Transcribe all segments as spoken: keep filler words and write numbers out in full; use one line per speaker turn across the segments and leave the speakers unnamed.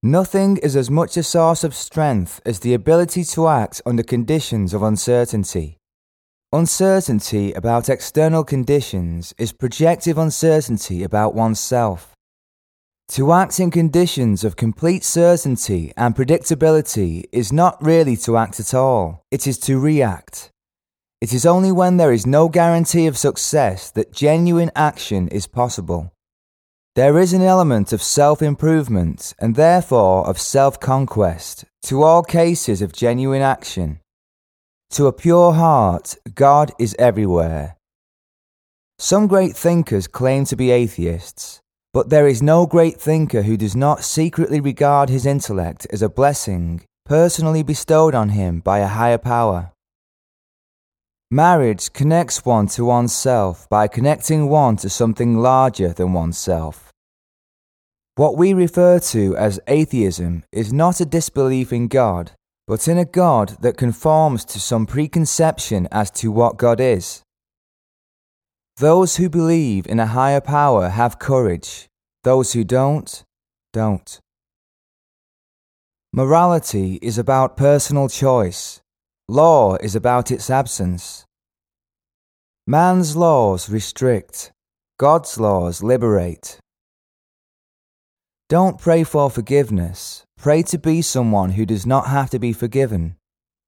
Nothing is as much a source of strength as the ability to act under conditions of uncertainty. Uncertainty about external conditions is projective uncertainty about oneself. To act in conditions of complete certainty and predictability is not really to act at all, it is to react. It is only when there is no guarantee of success that genuine action is possible. There is an element of self-improvement and therefore of self-conquest to all cases of genuine action. To a pure heart, God is everywhere. Some great thinkers claim to be atheists, but there is no great thinker who does not secretly regard his intellect as a blessing personally bestowed on him by a higher power. Marriage connects one to oneself by connecting one to something larger than oneself. What we refer to as atheism is not a disbelief in God, but in a God that conforms to some preconception as to what God is. Those who believe in a higher power have courage. Those who don't, don't. Morality is about personal choice. Law is about its absence. Man's laws restrict. God's laws liberate. Don't pray for forgiveness. Pray to be someone who does not have to be forgiven.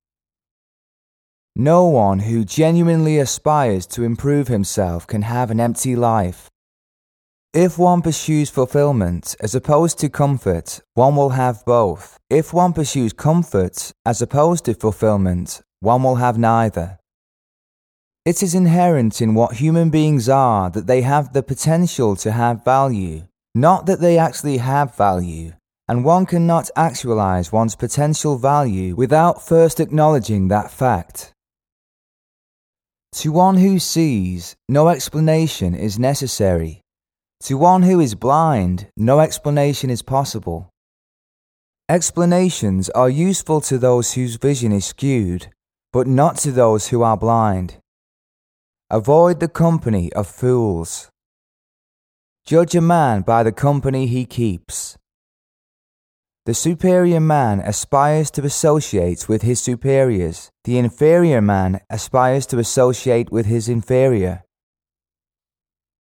No one who genuinely aspires to improve himself can have an empty life. If one pursues fulfillment as opposed to comfort, one will have both. If one pursues comfort as opposed to fulfillment, one will have neither. It is inherent in what human beings are that they have the potential to have value, not that they actually have value, and one cannot actualize one's potential value without first acknowledging that fact. To one who sees, no explanation is necessary. To one who is blind, no explanation is possible. Explanations are useful to those whose vision is skewed, but not to those who are blind. Avoid the company of fools. Judge a man by the company he keeps. The superior man aspires to associate with his superiors. The inferior man aspires to associate with his inferior.